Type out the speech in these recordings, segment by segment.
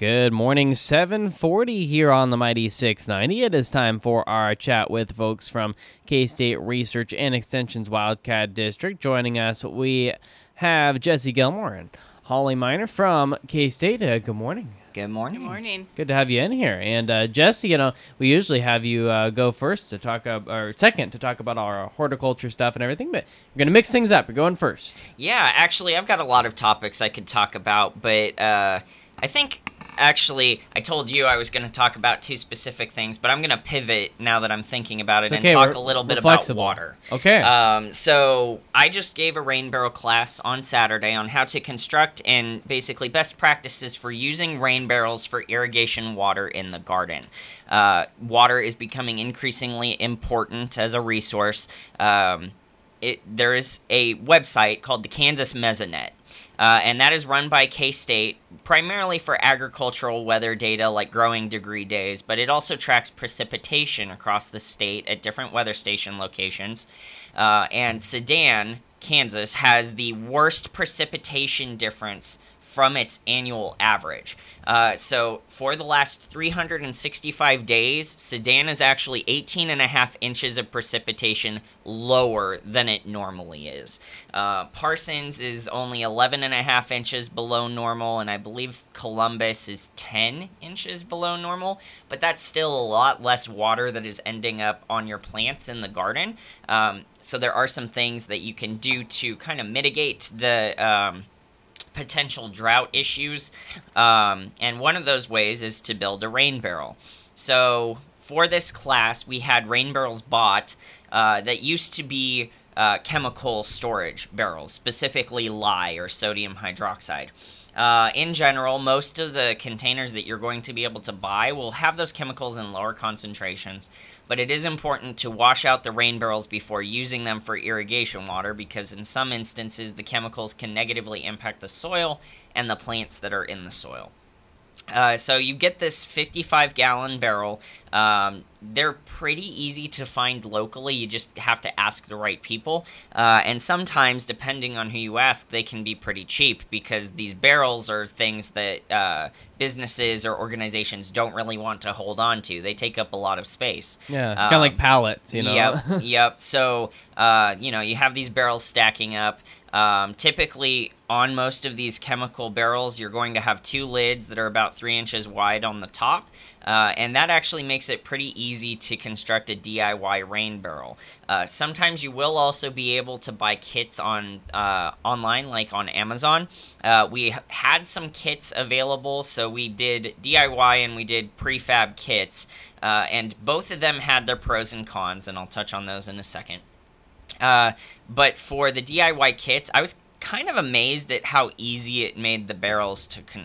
Good morning, 740 here on the Mighty 690. It is time for our chat with folks from K-State Research and Extension's Wildcat District. Joining us, we have Jesse Gilmore and Holly Miner from K-State. Good morning. Good morning. Good morning. Good to have you in here. And Jesse, we usually have you go first to talk or second to talk about our horticulture stuff and everything, but we're going to mix things up. We're going first. Yeah, actually, I've got a lot of topics I could talk about, but I think, actually, I told you I was going to talk about two specific things, but I'm going to pivot now that I'm thinking about it and talk a little bit about water. Okay. So I just gave a rain barrel class on Saturday on how to construct and basically best practices for using rain barrels for irrigation water in the garden. Water is becoming increasingly important as a resource. There is a website called the Kansas Mesonet. And that is run by K-State, primarily for agricultural weather data like growing degree days, but it also tracks precipitation across the state at different weather station locations. And Sedan, Kansas, has the worst precipitation difference from its annual average. So for the last 365 days, Sedan is actually 18.5 inches of precipitation lower than it normally is. Parsons is only 11.5 inches below normal, and I believe Columbus is 10 inches below normal, but that's still a lot less water that is ending up on your plants in the garden. So there are some things that you can do to kind of mitigate the potential drought issues, and one of those ways is to build a rain barrel. So for this class, we had rain barrels bought that used to be chemical storage barrels, specifically lye or sodium hydroxide. In general, most of the containers that you're going to be able to buy will have those chemicals in lower concentrations, but it is important to wash out the rain barrels before using them for irrigation water because in some instances the chemicals can negatively impact the soil and the plants that are in the soil. So you get this 55-gallon barrel. They're pretty easy to find locally. You just have to ask the right people. And sometimes, depending on who you ask, they can be pretty cheap because these barrels are things that businesses or organizations don't really want to hold on to. They take up a lot of space. Yeah, kind of like pallets, Yep. So, you have these barrels stacking up. Typically, on most of these chemical barrels, you're going to have two lids that are about 3 inches wide on the top, and that actually makes it pretty easy to construct a DIY rain barrel. Sometimes you will also be able to buy kits online, like on Amazon. We had some kits available, so we did DIY and we did prefab kits, and both of them had their pros and cons, and I'll touch on those in a second. But for the DIY kits, I was kind of amazed at how easy it made the barrels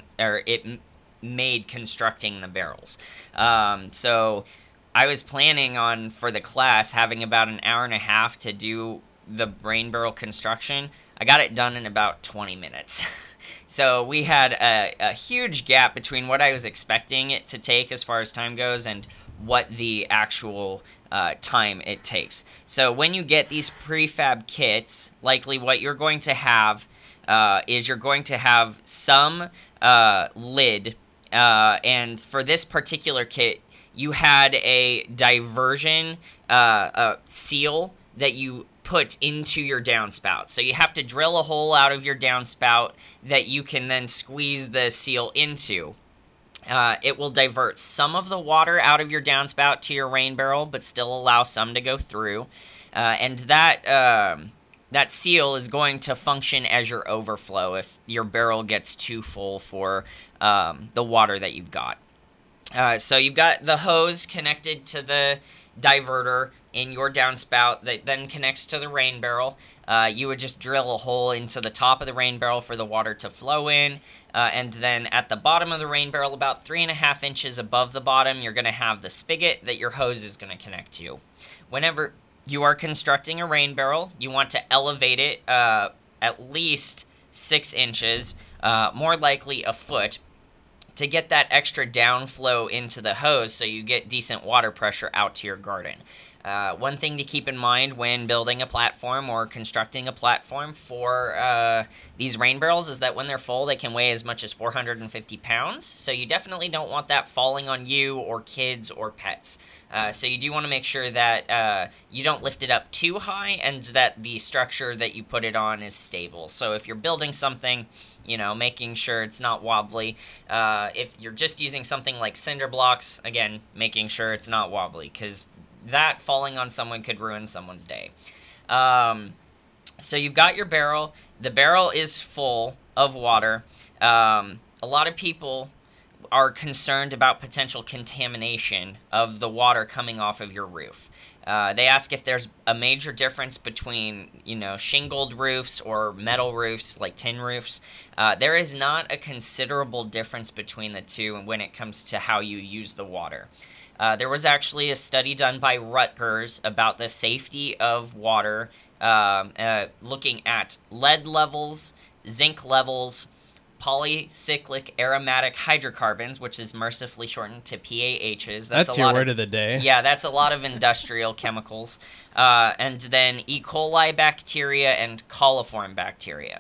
made constructing the barrels. So I was planning on, for the class, having about an hour and a half to do the rain barrel construction. I got it done in about 20 minutes. So we had a huge gap between what I was expecting it to take as far as time goes and what the actual time it takes. So when you get these prefab kits, likely what you're going to have is you're going to have some lid, and for this particular kit, you had a diversion seal that you put into your downspout. So you have to drill a hole out of your downspout that you can then squeeze the seal into. It will divert some of the water out of your downspout to your rain barrel, but still allow some to go through. And that seal is going to function as your overflow if your barrel gets too full for the water that you've got. So you've got the hose connected to the diverter in your downspout that then connects to the rain barrel. You would just drill a hole into the top of the rain barrel for the water to flow in. And then at the bottom of the rain barrel, about 3.5 inches above the bottom, you're going to have the spigot that your hose is going to connect to. Whenever you are constructing a rain barrel, you want to elevate it at least 6 inches, more likely a foot, to get that extra downflow into the hose so you get decent water pressure out to your garden. One thing to keep in mind when building a platform or constructing a platform for these rain barrels is that when they're full, they can weigh as much as 450 pounds. So you definitely don't want that falling on you or kids or pets. So you do want to make sure that you don't lift it up too high and that the structure that you put it on is stable. So if you're building something, making sure it's not wobbly. If you're just using something like cinder blocks, again, making sure it's not wobbly, because that falling on someone could ruin someone's day. So you've got your barrel. The barrel is full of water. A lot of people are concerned about potential contamination of the water coming off of your roof. They ask if there's a major difference between, shingled roofs or metal roofs, like tin roofs. There is not a considerable difference between the two when it comes to how you use the water. There was actually a study done by Rutgers about the safety of water, looking at lead levels, zinc levels, polycyclic aromatic hydrocarbons, which is mercifully shortened to PAHs. That's your word of the day. Yeah, that's a lot of industrial chemicals. And then E. coli bacteria and coliform bacteria.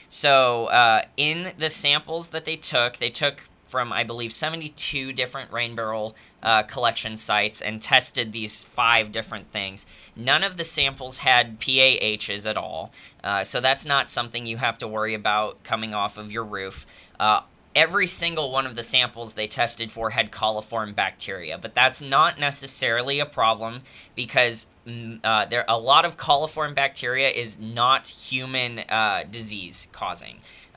So in the samples that they took from, I believe, 72 different rain barrel collection sites and tested these 5 different things. None of the samples had PAHs at all, so that's not something you have to worry about coming off of your roof. Every single one of the samples they tested for had coliform bacteria, but that's not necessarily a problem because a lot of coliform bacteria is not human disease causing.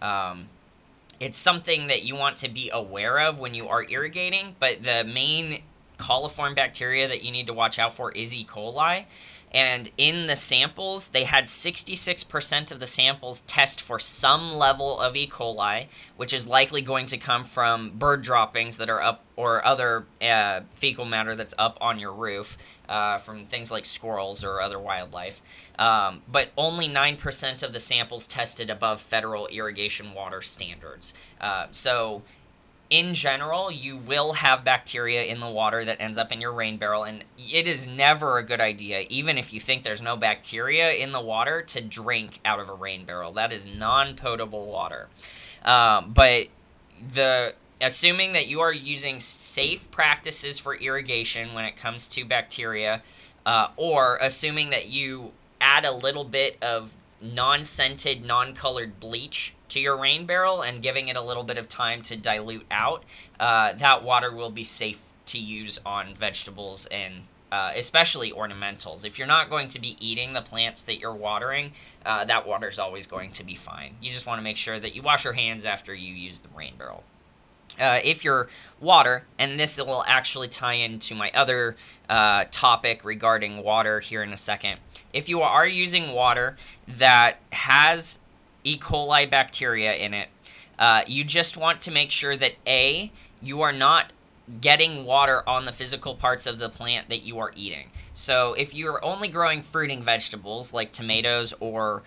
It's something that you want to be aware of when you are irrigating, but the main coliform bacteria that you need to watch out for is E. coli. And in the samples, they had 66% of the samples test for some level of E. coli, which is likely going to come from bird droppings that are up or other fecal matter that's up on your roof from things like squirrels or other wildlife. But only 9% of the samples tested above federal irrigation water standards. So in general, you will have bacteria in the water that ends up in your rain barrel, and it is never a good idea, even if you think there's no bacteria in the water, to drink out of a rain barrel. That is non-potable water. But assuming that you are using safe practices for irrigation when it comes to bacteria, or assuming that you add a little bit of non-scented, non-colored bleach to your rain barrel and giving it a little bit of time to dilute out, that water will be safe to use on vegetables and especially ornamentals. If you're not going to be eating the plants that you're watering, that water's always going to be fine. You just want to make sure that you wash your hands after you use the rain barrel. If your water, and this will actually tie into my other topic regarding water here in a second. If you are using water that has E. coli bacteria in it, you just want to make sure that A, you are not getting water on the physical parts of the plant that you are eating. So if you're only growing fruiting vegetables like tomatoes or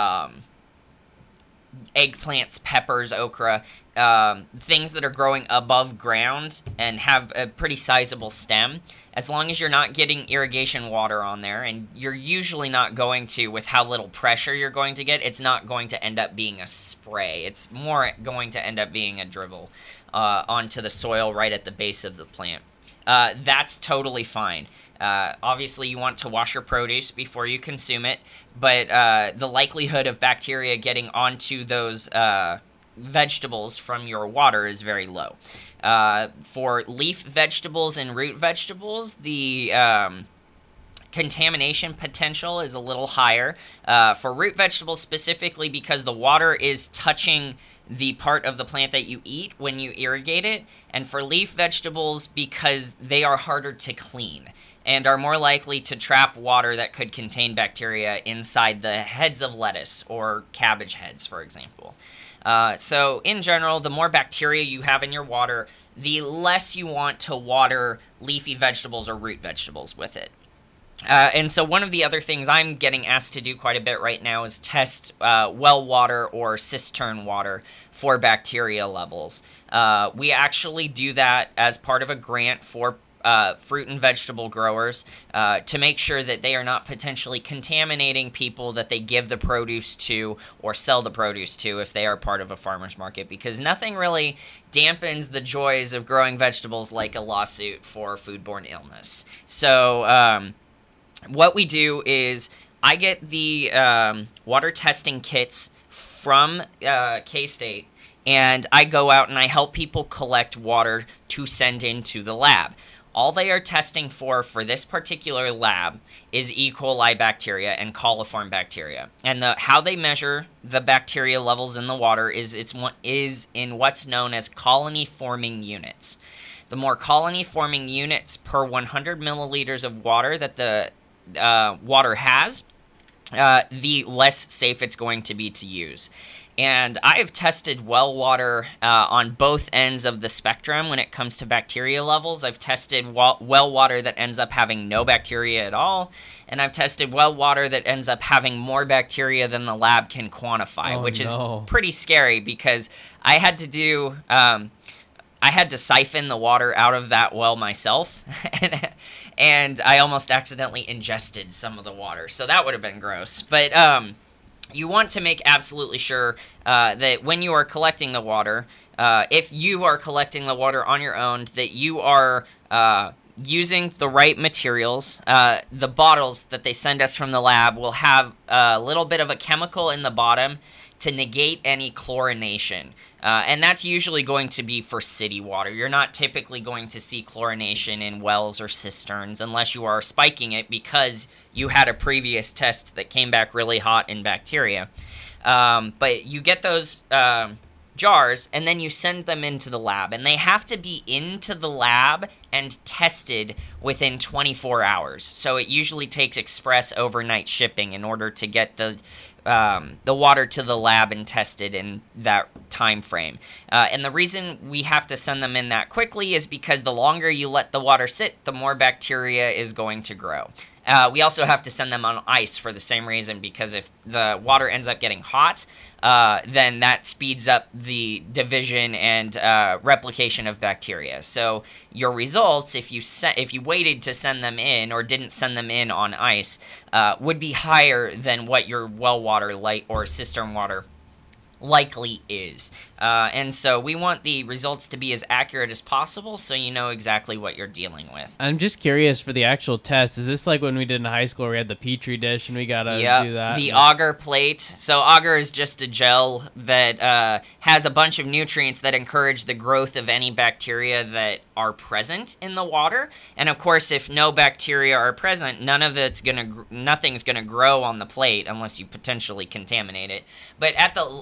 eggplants, peppers, okra, things that are growing above ground and have a pretty sizable stem, as long as you're not getting irrigation water on there, and you're usually not going to, with how little pressure you're going to get, it's not going to end up being a spray. It's more going to end up being a dribble onto the soil right at the base of the plant. That's totally fine. Obviously, you want to wash your produce before you consume it, but the likelihood of bacteria getting onto those vegetables from your water is very low. For leaf vegetables and root vegetables, the contamination potential is a little higher. For root vegetables specifically, because the water is touching the part of the plant that you eat when you irrigate it, and for leaf vegetables because they are harder to clean and are more likely to trap water that could contain bacteria inside the heads of lettuce or cabbage heads, for example. So in general, the more bacteria you have in your water, the less you want to water leafy vegetables or root vegetables with it. And so one of the other things I'm getting asked to do quite a bit right now is test well water or cistern water for bacteria levels. We actually do that as part of a grant for fruit and vegetable growers to make sure that they are not potentially contaminating people that they give the produce to or sell the produce to if they are part of a farmer's market, because nothing really dampens the joys of growing vegetables like a lawsuit for foodborne illness. So what we do is I get the water testing kits from K-State, and I go out and I help people collect water to send into the lab. All they are testing for this particular lab is E. coli bacteria and coliform bacteria. And how they measure the bacteria levels in the water is in what's known as colony-forming units. The more colony-forming units per 100 milliliters of water that the water has, the less safe it's going to be to use. And I have tested well water on both ends of the spectrum when it comes to bacteria levels. I've tested well water that ends up having no bacteria at all, and I've tested well water that ends up having more bacteria than the lab can quantify, which is pretty scary, because I had to siphon the water out of that well myself, and I almost accidentally ingested some of the water, so that would have been gross. But you want to make absolutely sure that when you are collecting the water, if you are collecting the water on your own, that you are using the right materials. The bottles that they send us from the lab will have a little bit of a chemical in the bottom to negate any chlorination. And that's usually going to be for city water. You're not typically going to see chlorination in wells or cisterns unless you are spiking it because you had a previous test that came back really hot in bacteria. But you get those jars, and then you send them into the lab. And they have to be into the lab and tested within 24 hours. So it usually takes express overnight shipping in order to get the water to the lab and tested in that time frame. And the reason we have to send them in that quickly is because the longer you let the water sit, the more bacteria is going to grow. We also have to send them on ice for the same reason, because if the water ends up getting hot, then that speeds up the division and replication of bacteria. So your results, if you waited to send them in or didn't send them in on ice, would be higher than what your well water or cistern water likely is. And so we want the results to be as accurate as possible so you know exactly what you're dealing with. I'm just curious for the actual test. Is this like when we did in high school where we had the Petri dish and we got to do that? The agar plate. So agar is just a gel that has a bunch of nutrients that encourage the growth of any bacteria that are present in the water. And of course, if no bacteria are present, nothing's going to grow on the plate unless you potentially contaminate it. But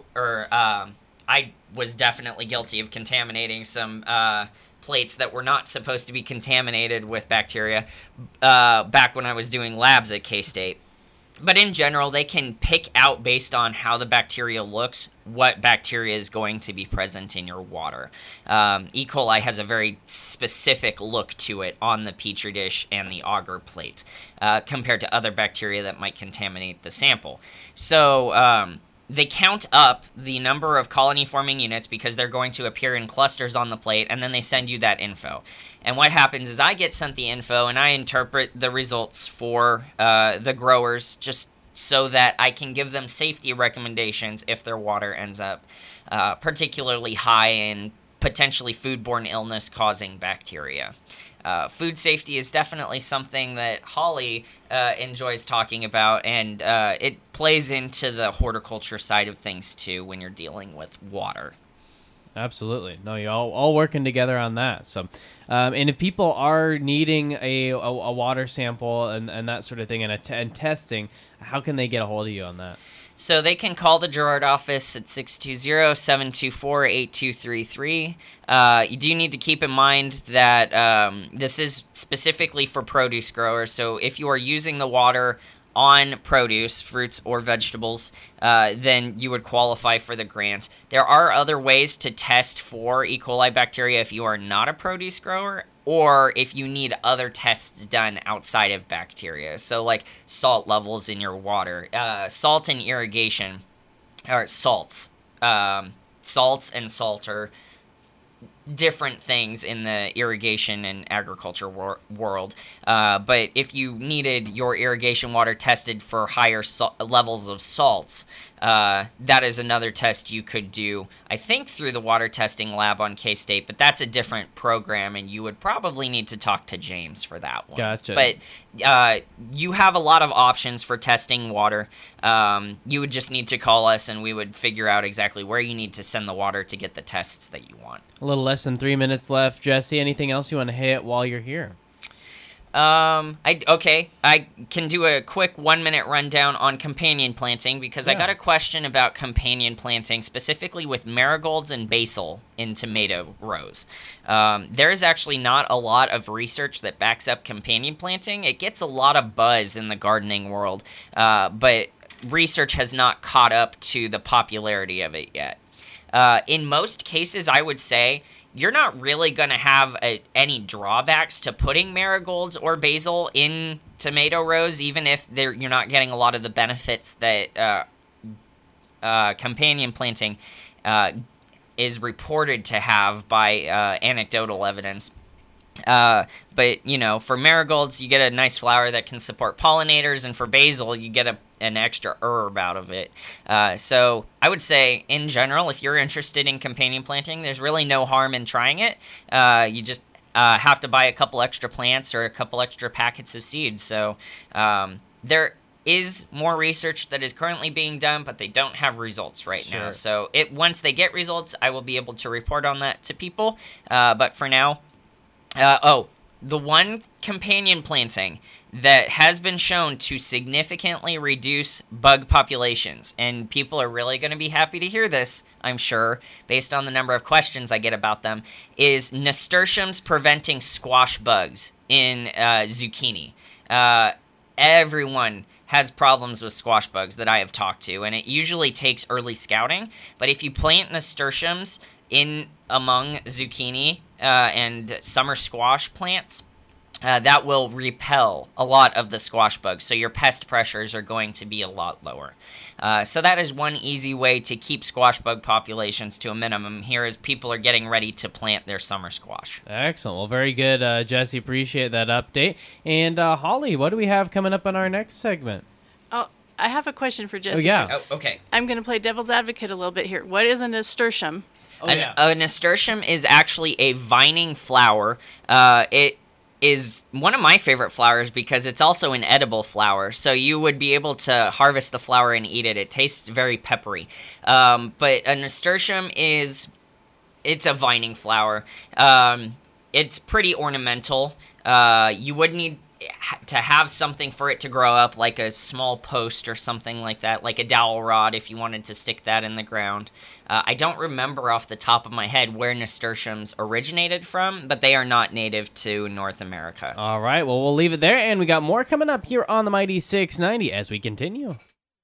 I was definitely guilty of contaminating some plates that were not supposed to be contaminated with bacteria back when I was doing labs at K-State. But in general, they can pick out, based on how the bacteria looks, what bacteria is going to be present in your water. E. coli has a very specific look to it on the Petri dish and the agar plate compared to other bacteria that might contaminate the sample. So they count up the number of colony-forming units because they're going to appear in clusters on the plate, and then they send you that info. And what happens is I get sent the info, and I interpret the results for the growers just so that I can give them safety recommendations if their water ends up particularly high in potentially foodborne illness-causing bacteria. Food safety is definitely something that Holly enjoys talking about, and it plays into the horticulture side of things too when you're dealing with water. Absolutely. No, you're all working together on that. So, and if people are needing a water sample and that sort of thing and testing, how can they get a hold of you on that? So they can call the Girard office at 620-724-8233. You do need to keep in mind that this is specifically for produce growers. So if you are using the water on produce, fruits or vegetables, then you would qualify for the grant. There are other ways to test for E. coli bacteria if you are not a produce grower, or if you need other tests done outside of bacteria. So like salt levels in your water, salt and irrigation, or salts and salter. different things in the irrigation and agriculture world. But if you needed your irrigation water tested for higher levels of salts, that is another test you could do, I think, through the water testing lab on K-State, but that's a different program, and you would probably need to talk to James for that one. Gotcha. But you have a lot of options for testing water. You would just need to call us, and we would figure out exactly where you need to send the water to get the tests that you want. A little less than 3 minutes left. Jesse, anything else you want to hit while you're here? I can do a quick 1-minute rundown on companion planting because I got a question about companion planting, specifically with marigolds and basil in tomato rows. There is actually not a lot of research that backs up companion planting. It gets a lot of buzz in the gardening world, but research has not caught up to the popularity of it yet. In most cases, I would say you're not really going to have any drawbacks to putting marigolds or basil in tomato rows, even if you're not getting a lot of the benefits that companion planting is reported to have by anecdotal evidence. But, you know, for marigolds, you get a nice flower that can support pollinators, and for basil, you get an extra herb out of it. So I would say, in general, if you're interested in companion planting, there's really no harm in trying it. You just have to buy a couple extra plants or a couple extra packets of seeds. So there is more research that is currently being done, but they don't have results right now. So once they get results, I will be able to report on that to people. But for now, the one companion planting that has been shown to significantly reduce bug populations, and people are really going to be happy to hear this, I'm sure, based on the number of questions I get about them, is nasturtiums preventing squash bugs in zucchini. Everyone has problems with squash bugs that I have talked to, and it usually takes early scouting, but if you plant nasturtiums in among zucchini and summer squash plants, that will repel a lot of the squash bugs, so your pest pressures are going to be a lot lower. So that is one easy way to keep squash bug populations to a minimum here as people are getting ready to plant their summer squash. Excellent. Well, very good, Jesse. Appreciate that update. And Holly, what do we have coming up in our next segment? Oh, I have a question for Jesse. Okay. I'm going to play devil's advocate a little bit here. What is a nasturtium? A nasturtium is actually a vining flower. It is one of my favorite flowers because it's also an edible flower. So you would be able to harvest the flower and eat it. It tastes very peppery. But a nasturtium it's a vining flower. It's pretty ornamental. You would need to have something for it to grow up, like a small post or something like that, like a dowel rod if you wanted to stick that in the ground. I don't remember off the top of my head where nasturtiums originated from, but they are not native to North America. All right, well, we'll leave it there, and we got more coming up here on the Mighty 690 as we continue.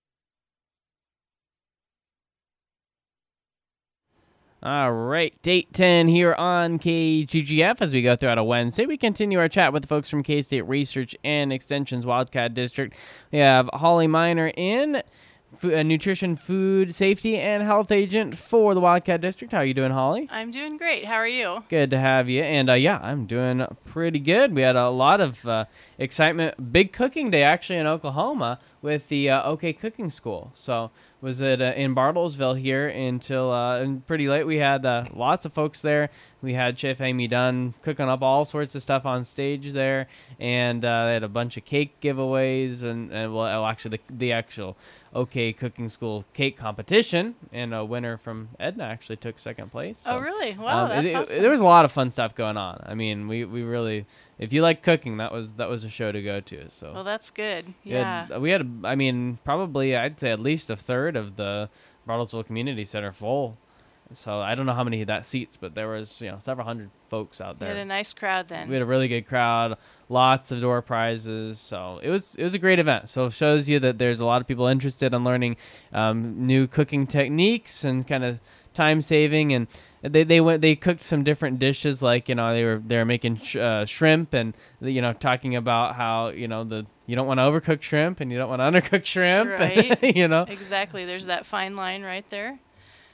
All right, date 10 here on KGGF as we go throughout a Wednesday. We continue our chat with the folks from K-State Research and Extension's Wildcat District. We have Holly Miner in, nutrition, food safety, and health agent for the Wildcat District. How are you doing, Holly? I'm doing great. How are you? Good to have you. And I'm doing pretty good. We had a lot of excitement. Big cooking day actually in Oklahoma with the OK Cooking School. So was it in Bartlesville here until pretty late. We had lots of folks there. We had Chef Amy Dunn cooking up all sorts of stuff on stage there, and they had a bunch of cake giveaways, and actually the actual OK Cooking School cake competition, and a winner from Edna actually took second place. So, oh, really? Wow, that's awesome. There was a lot of fun stuff going on. I mean, we really, if you like cooking, that was a show to go to. So. Well, that's good. Yeah. We had probably I'd say at least a third of the Bartlesville Community Center full. So I don't know how many that seats, but there was several hundred folks out there. We had a nice crowd then. We had a really good crowd, lots of door prizes. So it was a great event. So it shows you that there's a lot of people interested in learning new cooking techniques and kind of time saving. And they cooked some different dishes, like they were making shrimp, and talking about how you don't want to overcook shrimp and you don't want to undercook shrimp. Right. And, Exactly. There's that fine line right there.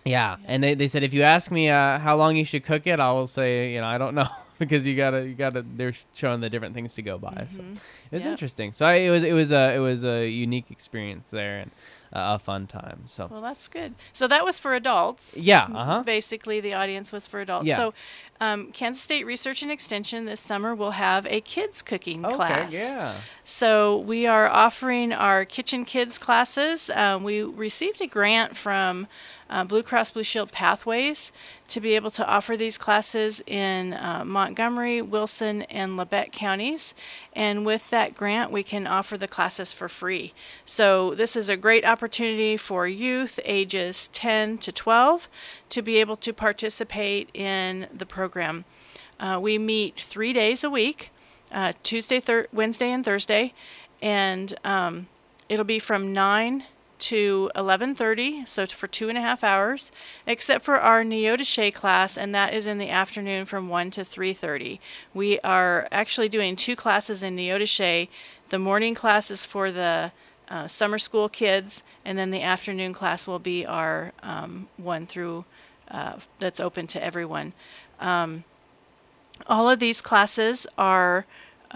Yeah, and they said if you ask me how long you should cook it, I will say I don't know because you gotta they're showing the different things to go by. So it was Yep. interesting. So it was a unique experience there and a fun time. So Well, that's good. So that was for adults. Yeah, uh-huh. Basically, the audience was for adults. Yeah. So Kansas State Research and Extension this summer will have a kids cooking class. yeah. So we are offering our Kitchen Kids classes. We received a grant from Blue Cross Blue Shield Pathways to be able to offer these classes in Montgomery, Wilson, and Labette counties. And with that grant, we can offer the classes for free. So this is a great opportunity for youth ages 10 to 12 to be able to participate in the program. We meet 3 days a week. Tuesday, Wednesday, and Thursday, and it'll be from 9 to 11:30, so for 2.5 hours, except for our Neodeshe class, and that is in the afternoon from 1 to 3:30. We are actually doing 2 classes in Neodeshe. The morning class is for the summer school kids, and then the afternoon class will be our one through that's open to everyone. All of these classes are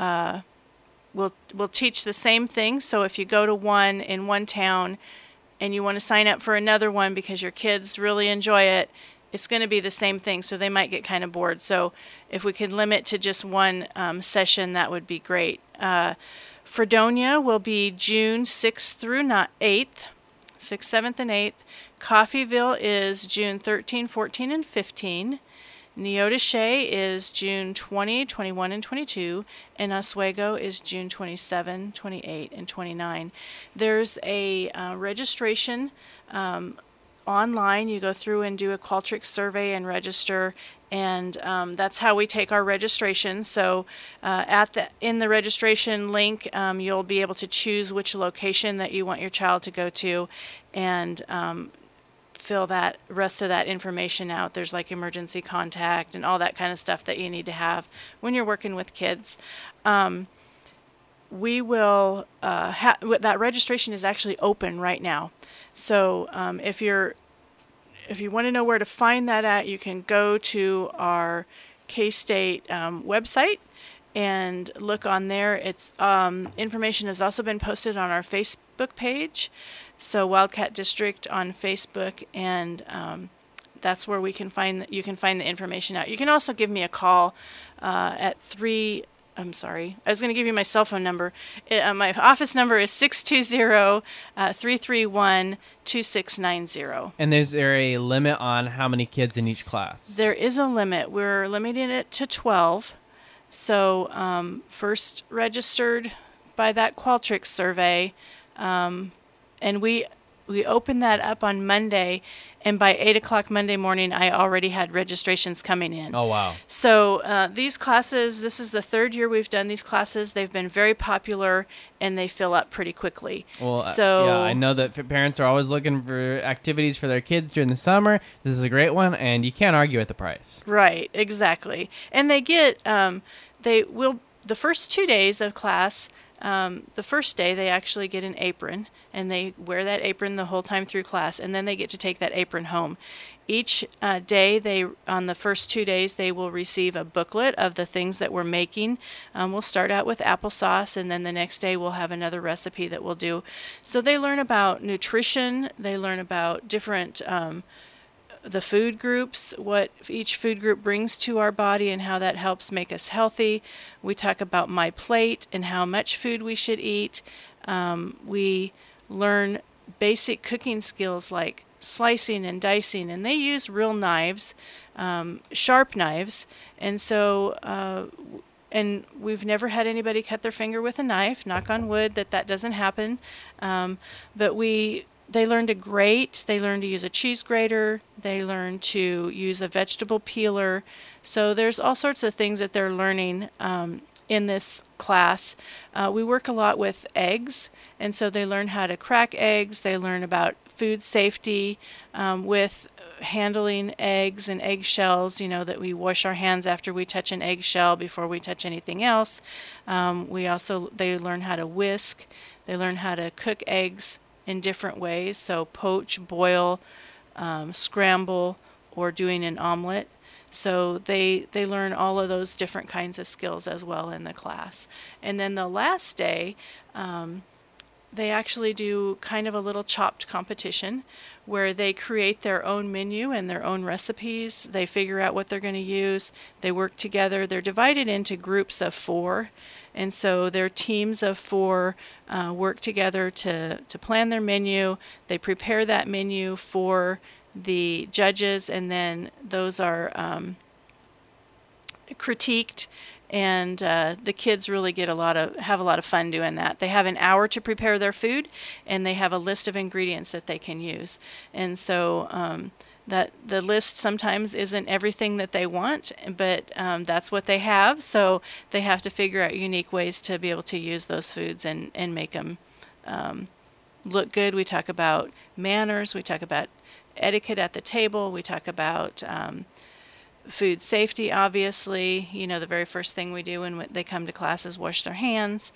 will teach the same thing. So if you go to one in one town and you want to sign up for another one because your kids really enjoy it, it's going to be the same thing. So they might get kind of bored. So if we could limit to just one session, that would be great. Fredonia will be June 6th through 8th, 6th, 7th, and 8th. Coffeyville is June 13, 14, and 15. Neodeshe is June 20, 21, and 22, and Oswego is June 27, 28, and 29. There's a registration online. You go through and do a Qualtrics survey and register, and that's how we take our registration. So in the registration link, you'll be able to choose which location that you want your child to go to, and fill that rest of that information out. There's like emergency contact and all that kind of stuff that you need to have when you're working with kids. We will that registration is actually open right now. So if you want to know where to find that at, you can go to our K-State website and look on there. It's information has also been posted on our Facebook page. So Wildcat District on Facebook, and that's where you can find the information out. You can also give me a call at 3. I'm sorry, I was going to give you my cell phone number. My office number is 620-331-2690. And is there a limit on how many kids in each class? There is a limit. We're limiting it to 12. So first registered by that Qualtrics survey. And we opened that up on Monday, and by 8 o'clock Monday morning, I already had registrations coming in. Oh, wow. So these classes, this is the 3rd year we've done these classes. They've been very popular, and they fill up pretty quickly. Well, so I know that parents are always looking for activities for their kids during the summer. This is a great one, and you can't argue with the price. Right, exactly. And they get, the first 2 days of class, the first day they actually get an apron, and they wear that apron the whole time through class, and then they get to take that apron home. Each day, on the first 2 days, they will receive a booklet of the things that we're making. We'll start out with applesauce, and then the next day we'll have another recipe that we'll do. So they learn about nutrition, they learn about different the food groups, what each food group brings to our body and how that helps make us healthy. We talk about My Plate and how much food we should eat. We learn basic cooking skills like slicing and dicing, and they use real knives, sharp knives, and so and we've never had anybody cut their finger with a knife, knock on wood that doesn't happen, but they learn to grate, they learn to use a cheese grater, they learn to use a vegetable peeler. So there's all sorts of things that they're learning in this class. We work a lot with eggs, and so they learn how to crack eggs, they learn about food safety with handling eggs and eggshells, that we wash our hands after we touch an eggshell before we touch anything else. They learn how to whisk, they learn how to cook eggs in different ways, so poach, boil, scramble, or doing an omelet. So they learn all of those different kinds of skills as well in the class. And then the last day, they actually do kind of a little chopped competition where they create their own menu and their own recipes. They figure out what they're going to use. They work together. They're divided into groups of 4. And so their teams of 4 work together to plan their menu. They prepare that menu for the judges, and then those are critiqued, and the kids really have a lot of fun doing that. They have an hour to prepare their food, and they have a list of ingredients that they can use. And so that the list sometimes isn't everything that they want, but that's what they have. So they have to figure out unique ways to be able to use those foods and make them look good. We talk about manners. We talk about etiquette at the table. We talk about food safety, obviously. The very first thing we do when they come to class is wash their hands.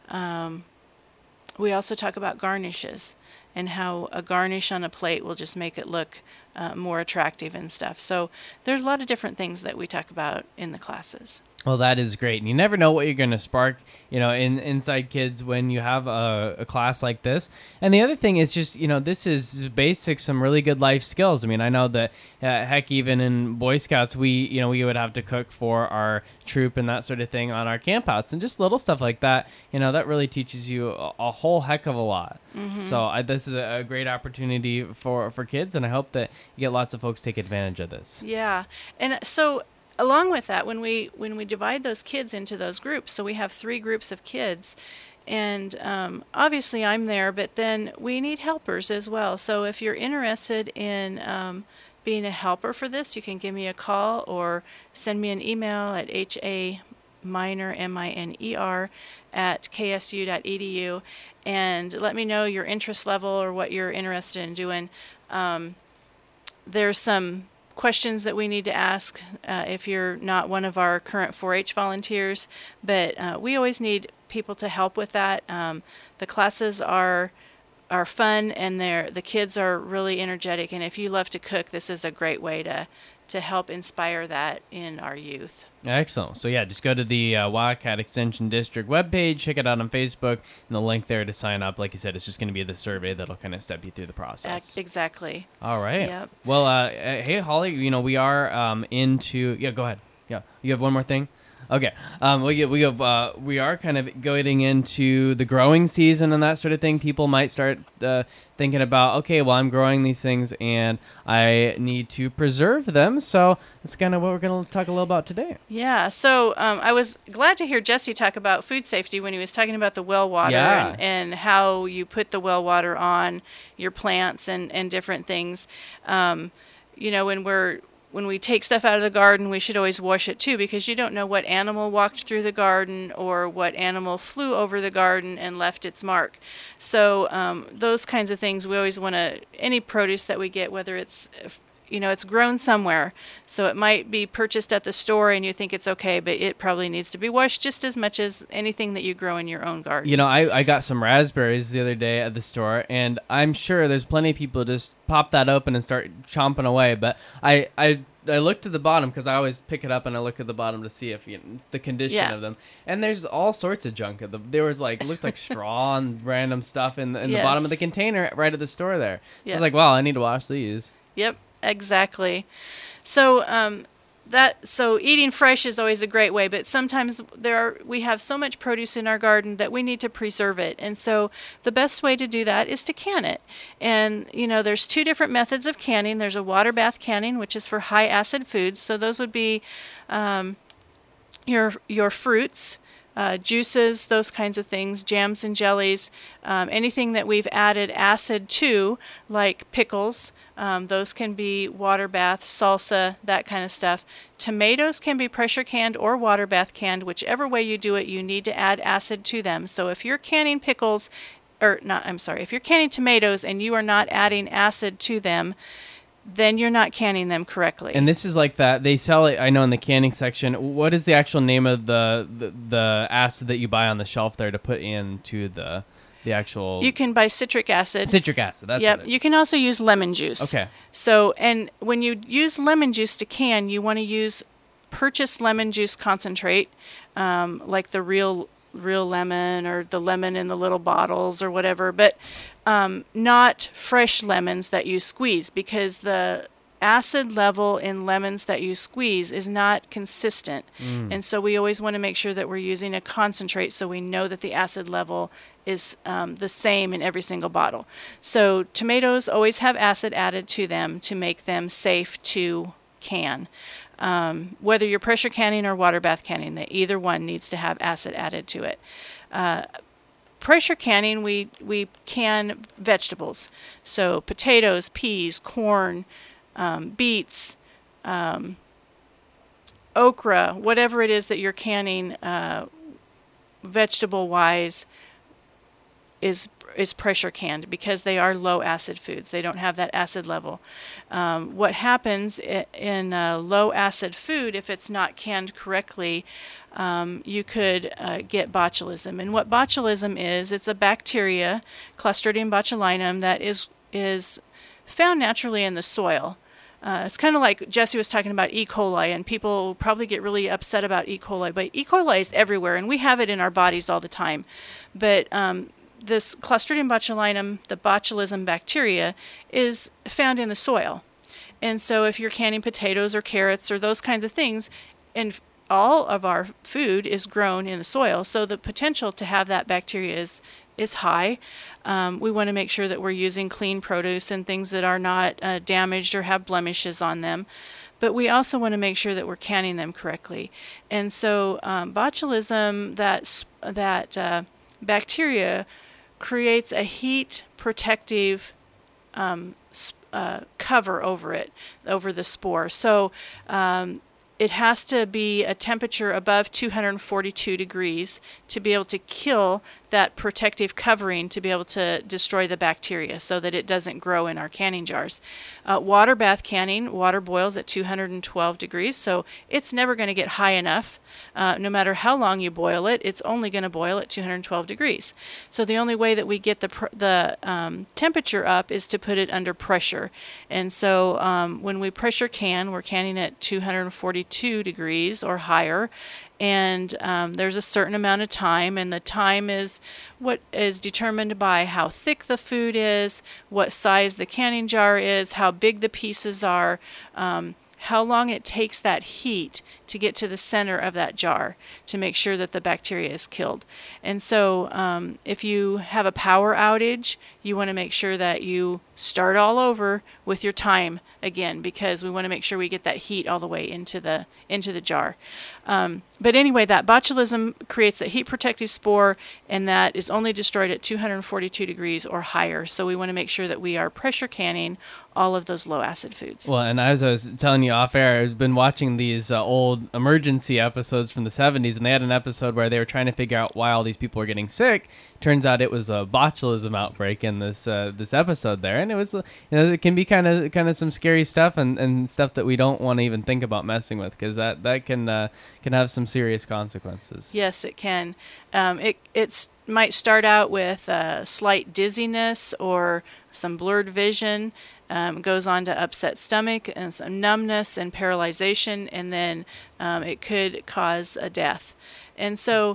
We also talk about garnishes and how a garnish on a plate will just make it look more attractive and stuff. So there's a lot of different things that we talk about in the classes. Well, that is great. And you never know what you're going to spark, inside kids when you have a class like this. And the other thing is just, this is basic, some really good life skills. I mean, I know that, heck, even in Boy Scouts, we would have to cook for our troop and that sort of thing on our campouts, and just little stuff like that, that really teaches you a whole heck of a lot. Mm-hmm. So this is a great opportunity for kids, and I hope that you get lots of folks take advantage of this. Yeah. And so along with that, when we divide those kids into those groups, so we have 3 groups of kids, and obviously I'm there, but then we need helpers as well. So if you're interested in being a helper for this, you can give me a call or send me an email at haminer, MINER, at ksu.edu, and let me know your interest level or what you're interested in doing. There's some questions that we need to ask if you're not one of our current 4-H volunteers, but we always need people to help with that. The classes are fun, and the kids are really energetic, and if you love to cook, this is a great way to help inspire that in our youth. Excellent. So yeah, just go to the Wildcat Extension District webpage, check it out on Facebook, and the link there to sign up. Like you said, it's just going to be the survey that'll kind of step you through the process. Exactly. All right. Yep. Well, hey, Holly, we are into... Yeah, go ahead. Yeah, you have one more thing? Okay. We are kind of going into the growing season and that sort of thing. People might start thinking about, okay, well, I'm growing these things and I need to preserve them. So that's kind of what we're going to talk a little about today. Yeah. So I was glad to hear Jesse talk about food safety when he was talking about the well water, and how you put the well water on your plants and different things. When we take stuff out of the garden, we should always wash it too, because you don't know what animal walked through the garden or what animal flew over the garden and left its mark. So those kinds of things, we always want to, any produce that we get, whether it's, it's grown somewhere, so it might be purchased at the store and you think it's okay, but it probably needs to be washed just as much as anything that you grow in your own garden. I got some raspberries the other day at the store, and I'm sure there's plenty of people who just pop that open and start chomping away, but I looked at the bottom, because I always pick it up and I look at the bottom to see if the condition of them, and there's all sorts of junk. There was looked like straw and random stuff in the bottom of the container right at the store there. So I was like, wow, I need to wash these. Yep. Exactly. So so eating fresh is always a great way, but sometimes we have so much produce in our garden that we need to preserve it. And so the best way to do that is to can it. And there's 2 different methods of canning. There's a water bath canning, which is for high acid foods. So those would be your fruits, juices, those kinds of things, jams and jellies, anything that we've added acid to, like pickles. Those can be water bath, salsa, that kind of stuff. Tomatoes can be pressure canned or water bath canned. Whichever way you do it, you need to add acid to them. So if you're canning if you're canning tomatoes and you are not adding acid to them, then you're not canning them correctly. And this is like that. They sell it, I know, in the canning section. What is the actual name of the acid that you buy on the shelf there to put into the The actual... You can buy citric acid. Citric acid, that's Yep. what You can also use lemon juice. Okay. So, and when you use lemon juice to can, you want to use purchased lemon juice concentrate, like the real lemon or the lemon in the little bottles or whatever, but not fresh lemons that you squeeze, because the acid level in lemons that you squeeze is not consistent. And so we always want to make sure that we're using a concentrate so we know that the acid level is the same in every single bottle. So tomatoes always have acid added to them to make them safe to can. Whether you're pressure canning or water bath canning, either one needs to have acid added to it. Pressure canning, we can vegetables. So potatoes, peas, corn, beets, okra, whatever it is that you're canning vegetable-wise is pressure canned, because they are low acid foods. They don't have that acid level. What happens in low acid food, if it's not canned correctly, you could get botulism. And what botulism is, it's a bacteria, Clostridium botulinum, that is found naturally in the soil. It's kind of like Jesse was talking about E. coli, and people probably get really upset about E. coli, but E. coli is everywhere, and we have it in our bodies all the time. But this Clostridium botulinum, the botulism bacteria, is found in the soil. And so if you're canning potatoes or carrots or those kinds of things, and all of our food is grown in the soil, so the potential to have that bacteria is high. We want to make sure that we're using clean produce and things that are not damaged or have blemishes on them. But we also want to make sure that we're canning them correctly. And so botulism, that bacteria, creates a heat protective cover over it, over the spore. So it has to be a temperature above 242 degrees to be able to kill that protective covering, to be able to destroy the bacteria so that it doesn't grow in our canning jars. Water bath canning, water boils at 212 degrees, so it's never going to get high enough. No matter how long you boil it, it's only going to boil at 212 degrees. So the only way that we get the temperature up is to put it under pressure. And so when we pressure can, we're canning at 242 degrees or higher. And there's a certain amount of time, and the time is what is determined by how thick the food is, what size the canning jar is, how big the pieces are, how long it takes that heat to get to the center of that jar to make sure that the bacteria is killed. And so if you have a power outage, you want to make sure that you start all over with your time again, because we want to make sure we get that heat all the way into the jar. But anyway, that botulism creates a heat protective spore, and that is only destroyed at 242 degrees or higher. So we want to make sure that we are pressure canning all of those low acid foods. Well, and as I was telling you off air, I've been watching these old emergency episodes from the 70s, and they had an episode where they were trying to figure out why all these people were getting sick. Turns out it was a botulism outbreak in this episode there, and it was, it can be kind of some scary stuff and stuff that we don't want to even think about messing with, because that can have some serious consequences. Yes, it can. It might start out with slight dizziness or some blurred vision. Goes on to upset stomach and some numbness and paralyzation, and then it could cause a death. And so,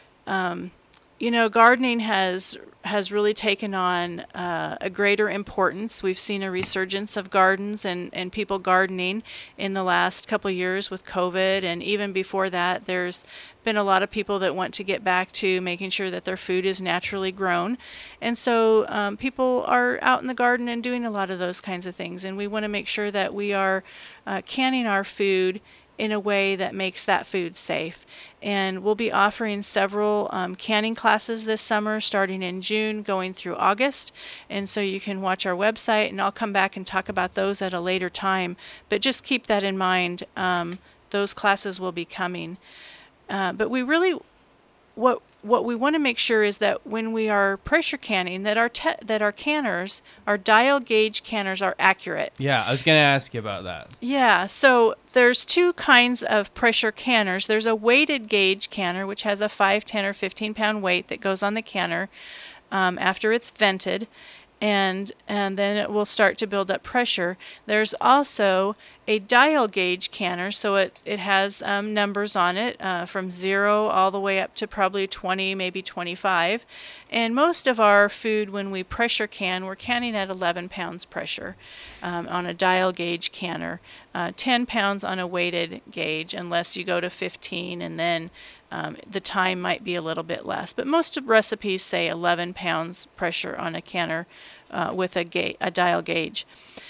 gardening has really taken on a greater importance. We've seen a resurgence of gardens and people gardening in the last couple of years with COVID, and even before that, there's been a lot of people that want to get back to making sure that their food is naturally grown. And so people are out in the garden and doing a lot of those kinds of things, and we want to make sure that we are canning our food in a way that makes that food safe. And we'll be offering several canning classes this summer, starting in June, going through August. And so you can watch our website, and I'll come back and talk about those at a later time. But just keep that in mind. Those classes will be coming. But we really, what we want to make sure is that when we are pressure canning, that our canners, our dial gauge canners, are accurate. Yeah, I was going to ask you about that. Yeah, so there's two kinds of pressure canners. There's a weighted gauge canner, which has a 5, 10, or 15 pound weight that goes on the canner. after it's vented, and then it will start to build up pressure. There's also a dial gauge canner, so it has numbers on it from 0 all the way up to probably 20, maybe 25. And most of our food, when we pressure can, we're canning at 11 pounds pressure on a dial gauge canner, 10 pounds on a weighted gauge, unless you go to 15, and then the time might be a little bit less. But most recipes say 11 pounds pressure on a canner with a dial gauge.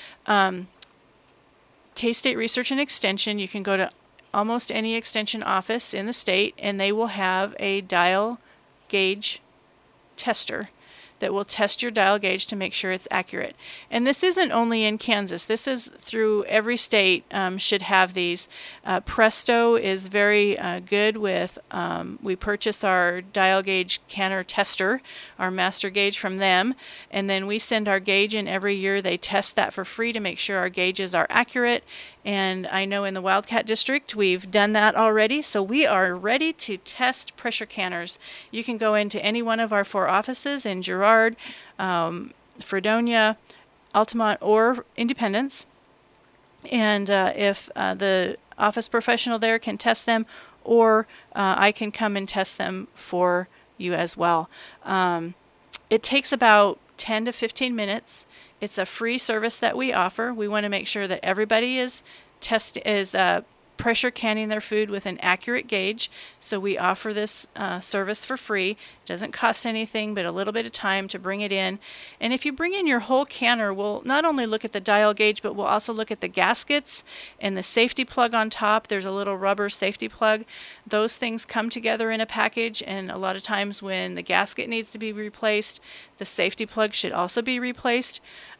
K-State Research and Extension, you can go to almost any extension office in the state, and they will have a dial gauge tester that will test your dial gauge to make sure it's accurate. And this isn't only in Kansas. This is through every state should have these. Presto is very good with, we purchase our dial gauge canner tester, our master gauge from them, and then we send our gauge in every year. They test that for free to make sure our gauges are accurate. And I know in the Wildcat District we've done that already, so we are ready to test pressure canners. You can go into any one of our 4 offices in Girard, Fredonia, Altamont, or Independence. And if the office professional there can test them, or I can come and test them for you as well. It takes about 10 to 15 minutes. It's a free service that we offer. We want to make sure that everybody is pressure canning their food with an accurate gauge. So we offer this service for free. It doesn't cost anything but a little bit of time to bring it in. And if you bring in your whole canner, we'll not only look at the dial gauge, but we'll also look at the gaskets and the safety plug on top. There's a little rubber safety plug. Those things come together in a package, and a lot of times when the gasket needs to be replaced, the safety plug should also be replaced.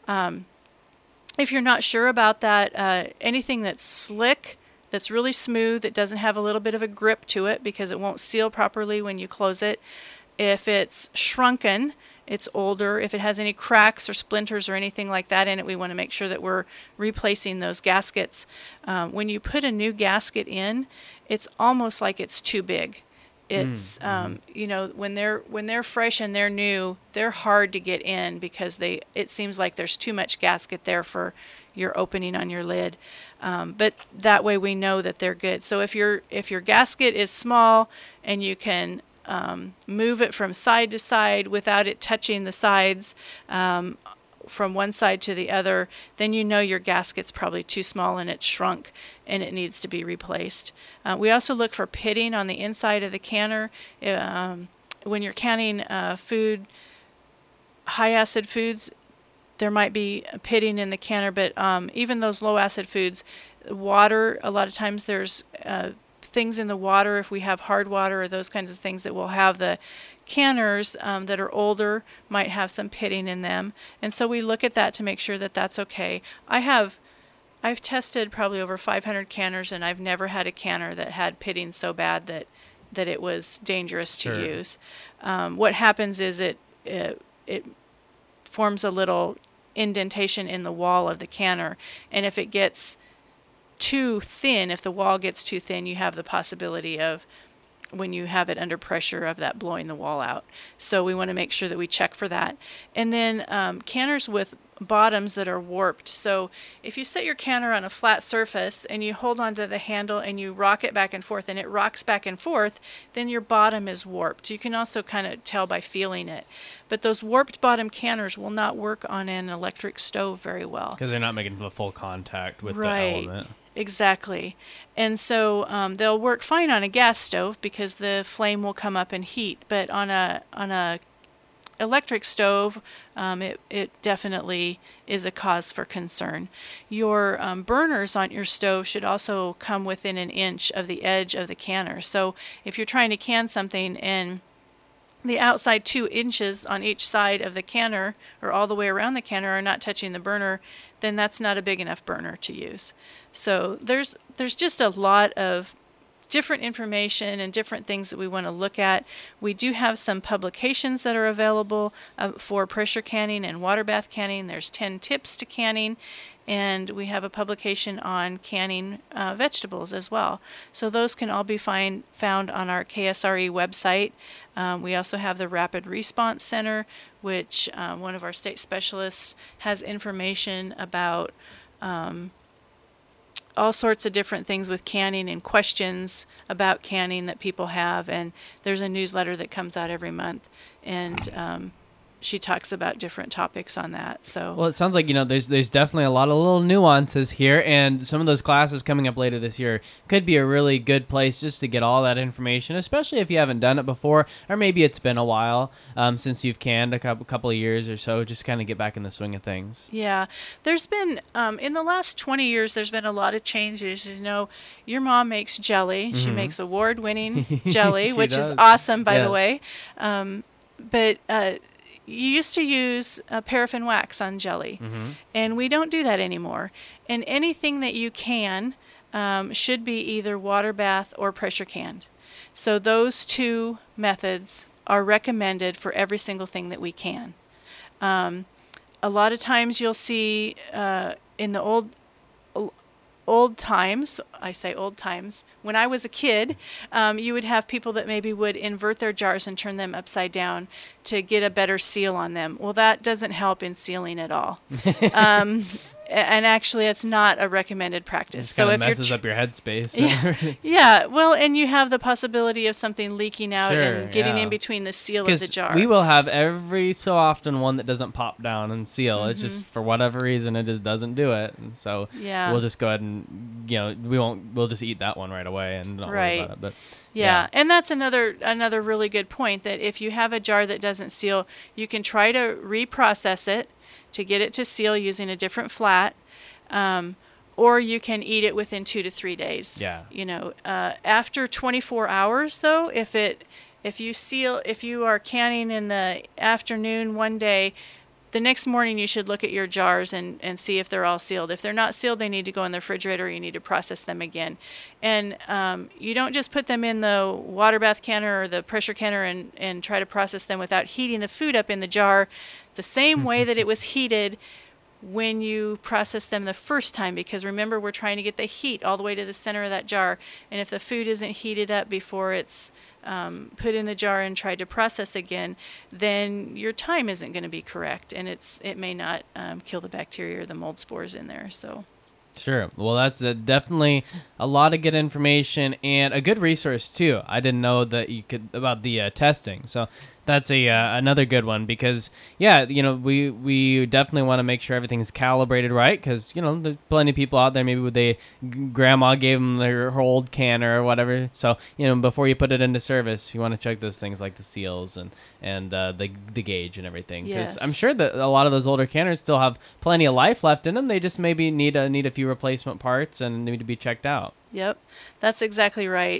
If you're not sure about that, anything that's slick, that's really smooth, that doesn't have a little bit of a grip to it because it won't seal properly when you close it. If it's shrunken, it's older. If it has any cracks or splinters or anything like that in it, we want to make sure that we're replacing those gaskets. When you put a new gasket in, it's almost like it's too big. It's when they're fresh and they're new, they're hard to get in because it seems like there's too much gasket there for your opening on your lid. But that way we know that they're good. So if your gasket is small and you can move it from side to side without it touching the sides from one side to the other, then you know your gasket's probably too small and it's shrunk and it needs to be replaced. We also look for pitting on the inside of the canner. When you're canning food, high acid foods, there might be pitting in the canner, but even those low acid foods, water, a lot of times there's things in the water, if we have hard water or those kinds of things, that will have the canners that are older might have some pitting in them. And so we look at that to make sure that that's okay. I've tested probably over 500 canners, and I've never had a canner that had pitting so bad that it was dangerous to use. What happens is it forms a little indentation in the wall of the canner, and if it gets too thin, if the wall gets too thin, you have the possibility of, when you have it under pressure, of that blowing the wall out. So we want to make sure that we check for that. And then canners with bottoms that are warped. So if you set your canner on a flat surface and you hold onto the handle and you rock it back and forth and it rocks back and forth, then your bottom is warped. You can also kind of tell by feeling it. But those warped bottom canners will not work on an electric stove very well. Because they're not making the full contact with the element. Exactly. And so they'll work fine on a gas stove because the flame will come up and heat. But on a electric stove, it definitely is a cause for concern. Your burners on your stove should also come within an inch of the edge of the canner. So if you're trying to can something and the outside 2 inches on each side of the canner, or all the way around the canner, are not touching the burner, then that's not a big enough burner to use. So there's just a lot of different information and different things that we want to look at. We do have some publications that are available for pressure canning and water bath canning. There's 10 tips to canning, and we have a publication on canning vegetables as well. So those can all be found on our KSRE website. We also have the Rapid Response Center, which one of our state specialists has information about all sorts of different things with canning and questions about canning that people have. And there's a newsletter that comes out every month, and she talks about different topics on that. So well, it sounds like, there's definitely a lot of little nuances here, and some of those classes coming up later this year could be a really good place just to get all that information, especially if you haven't done it before, or maybe it's been a while since you've canned, a couple of years or so, just kind of get back in the swing of things. Yeah, there's been, in the last 20 years, there's been a lot of changes. Your mom makes jelly. She makes award-winning jelly, which does. is awesome, by Yeah. the way. But you used to use paraffin wax on jelly, and we don't do that anymore. And anything that you can should be either water bath or pressure canned. So those two methods are recommended for every single thing that we can. A lot of times you'll see in the old times, I say old times, when I was a kid, you would have people that maybe would invert their jars and turn them upside down to get a better seal on them. Well, that doesn't help in sealing at all. And actually, it's not a recommended practice. So if messes up your headspace. Yeah, well, and you have the possibility of something leaking out Sure, and getting yeah. in between the seal of the jar. We will have every so often one that doesn't pop down and seal. It's just for whatever reason it just doesn't do it, and so Yeah. we'll just go ahead and we'll just eat that one right away and not worry about it. But Yeah, and that's another really good point, that if you have a jar that doesn't seal, you can try to reprocess it to get it to seal using a different flat, or you can eat it within 2 to 3 days. Yeah. After 24 hours, though, if you are canning in the afternoon one day, the next morning you should look at your jars and see if they're all sealed. If they're not sealed, they need to go in the refrigerator. You need to process them again. And you don't just put them in the water bath canner or the pressure canner and try to process them without heating the food up in the jar the same way that it was heated when you process them the first time, because remember, we're trying to get the heat all the way to the center of that jar, and if the food isn't heated up before it's put in the jar and tried to process again, then your time isn't going to be correct, and it may not kill the bacteria or the mold spores in there. So sure. Well, that's definitely a lot of good information and a good resource too. I didn't know that you could about the testing, so that's another good one, because we definitely want to make sure everything's calibrated right, because there's plenty of people out there, maybe grandma gave them her old canner or whatever, so before you put it into service, you want to check those things like the seals and the gauge and everything, because Yes. I'm sure that a lot of those older canners still have plenty of life left in them. They just maybe need a few replacement parts and need to be checked out. Yep, that's exactly right.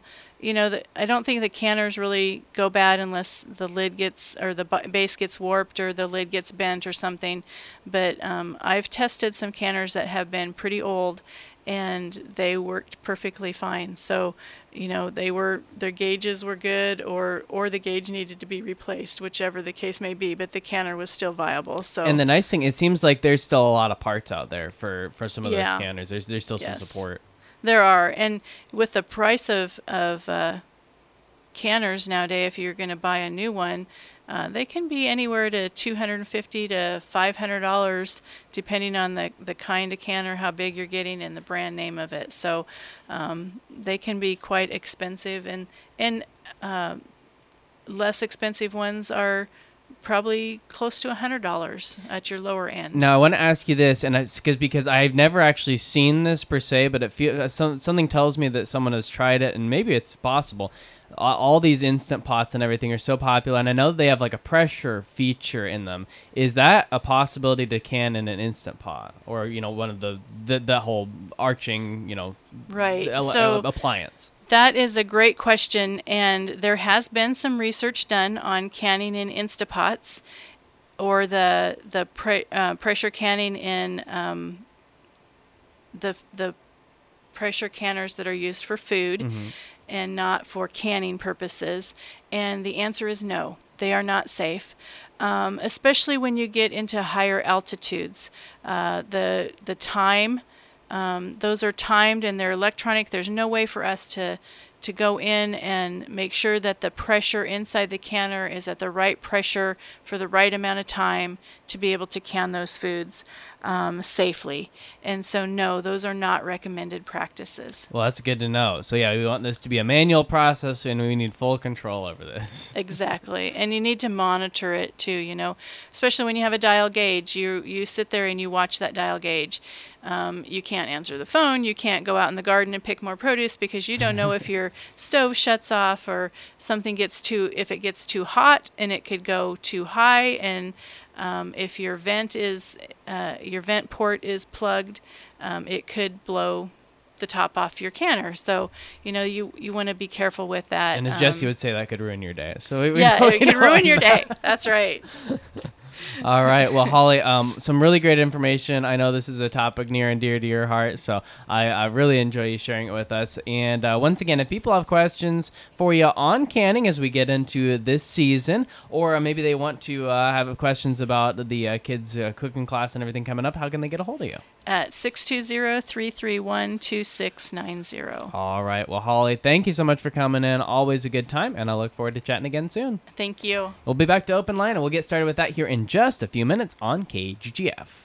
I don't think the canners really go bad unless the lid gets, or the base gets warped, or the lid gets bent or something. But I've tested some canners that have been pretty old, and they worked perfectly fine. So, their gauges were good, or the gauge needed to be replaced, whichever the case may be. But the canner was still viable. So. And the nice thing, it seems like there's still a lot of parts out there for some of those Yeah. canners. There's still some Yes. support. There are, and with the price of canners nowadays, if you're going to buy a new one, they can be anywhere to $250 to $500, depending on the kind of canner, how big you're getting, and the brand name of it. So they can be quite expensive, and less expensive ones are probably close to $100 at your lower end. Now, I want to ask you this, and it's because I've never actually seen this per se, but it feels something tells me that someone has tried it, and maybe it's possible. All these Instant Pots and everything are so popular, and I know they have like a pressure feature in them. Is that a possibility to can in an Instant Pot, or one of the whole arching Right. So appliance? that is a great question, and there has been some research done on canning in Instapots, or the pressure canning in the pressure canners that are used for food and not for canning purposes? And the answer is no. They are not safe, especially when you get into higher altitudes. The time, those are timed and they're electronic. There's no way for us to go in and make sure that the pressure inside the canner is at the right pressure for the right amount of time to be able to can those foods safely. And so, no, those are not recommended practices. Well, that's good to know. So, yeah, we want this to be a manual process, and we need full control over this. Exactly. And you need to monitor it, too, especially when you have a dial gauge. You sit there and you watch that dial gauge. You can't answer the phone. You can't go out in the garden and pick more produce because you don't know if your stove shuts off or something if it gets too hot, and it could go too high, and if your vent port is plugged, it could blow the top off your canner. So, you want to be careful with that. And as Jesse would say, that could ruin your day. So it could ruin your day. That's right. All right. Well, Holly, some really great information. I know this is a topic near and dear to your heart, so I really enjoy you sharing it with us. And once again, if people have questions for you on canning as we get into this season, or maybe they want to have questions about the kids' cooking class and everything coming up, how can they get a hold of you? At 620-331-2690. All right. Well, Holly, thank you so much for coming in. Always a good time, and I look forward to chatting again soon. Thank you. We'll be back to Open Line, and we'll get started with that here in just a few minutes on KGGF.